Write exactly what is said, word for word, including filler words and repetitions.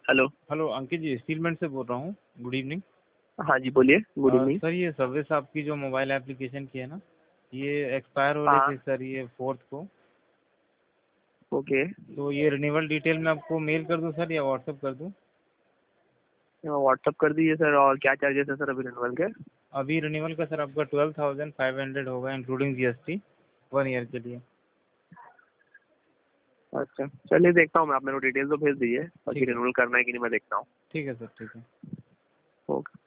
Hello. Hello अंकित जी, स्टीलमेंट से बोल रहा हूँ। Good evening. हाँ जी बोलिए। Good uh, evening. सर ये सर्विस आपकी जो मोबाइल एप्लीकेशन की है ना, ये एक्सपायर हो रही हाँ। थी सर, ये फोर्थ को। ओके। तो ये रिन्यूअल डिटेल मैं आपको मेल कर दूँ सर या व्हाट्सअप कर दूँ? व्हाट्सअप कर दीजिए सर। और क्या चार्जेस है सर अभी रिन्यूअल के? अभी रिन्यूअल का सर आपका ट्वेल्व थाउजेंड फाइव हंड्रेड होगा इंक्लूडिंग जीएसटी, वन ईयर के लिए। अच्छा चलिए देखता हूँ मैं। आप मेरे को डिटेल तो भेज दीजिए, बाकी ठीक है, रिन्यूअल करना है कि नहीं मैं देखता हूँ। ठीक है सर, ठीक है। ओके।